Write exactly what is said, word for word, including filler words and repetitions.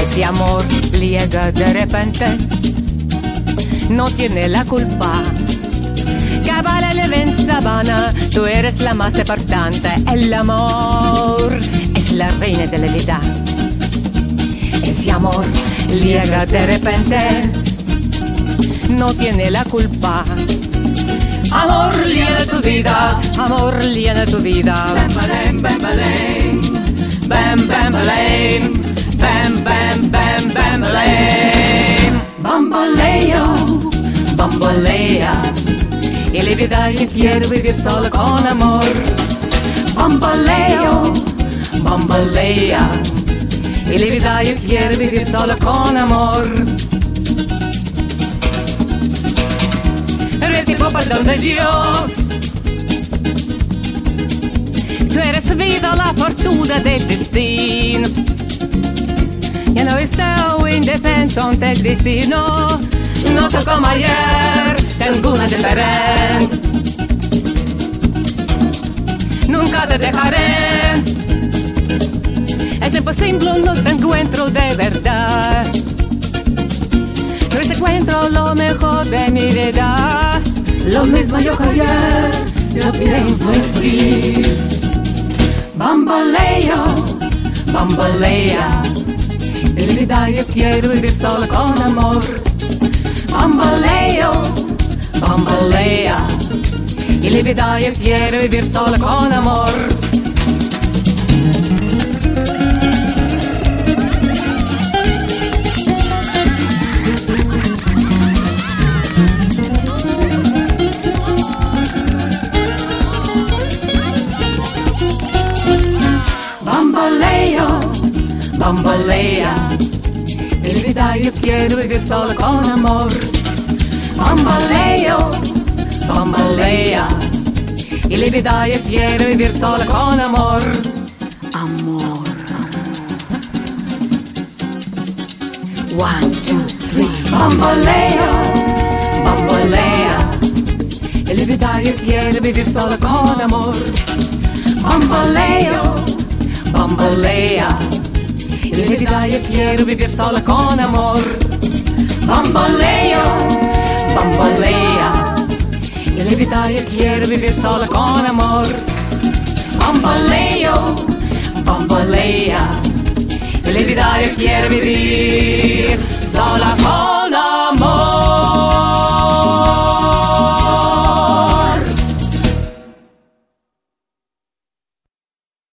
Ese amor llega de repente, no tiene la culpa. Cabala en sabana, tú eres la más importante. El amor es la reina de la vida. Ese amor llega de repente, no tiene la culpa. Amor llena tu vida, amor llena tu vida. Bam, bam, bam, bam, bam, bam, bam, bam, bam, bamboleo, bambolea. Y la vida yo quiero vivir solo con amor. Bamboleo, bambolea. Y la vida yo quiero vivir solo con amor. Recibo perdón de Dios. Tú eres vida, la fortuna del destino. Ya no estoy indefenso ante el destino. No soy como ayer, tengo una diferente. Nunca te dejaré. Es imposible, no te encuentro de verdad. Pero encuentro lo mejor de mi vida. Lo mismo yo que ayer, yo pienso en ti. Bamboleo, bambolea. En la vida yo quiero vivir solo con amor. Bamboleo, bambolea. En la vida yo quiero vivir solo con amor. Bamboleo, bambolea. En la vida yo quiero vivir solo con amor. Bamboleo, bambolea. En la vida yo quiero vivir solo con amor. Amor. One, two, three. Bamboleo, bambolea. En la vida yo quiero vivir solo con amor. Bamboleo, bambolea. En la vida yo quiero vivir solo con amor. Bamboleo, bambolea. En la vida yo quiero vivir solo con amor. Bamboleo, bambolea. En la vida yo quiero vivir sola con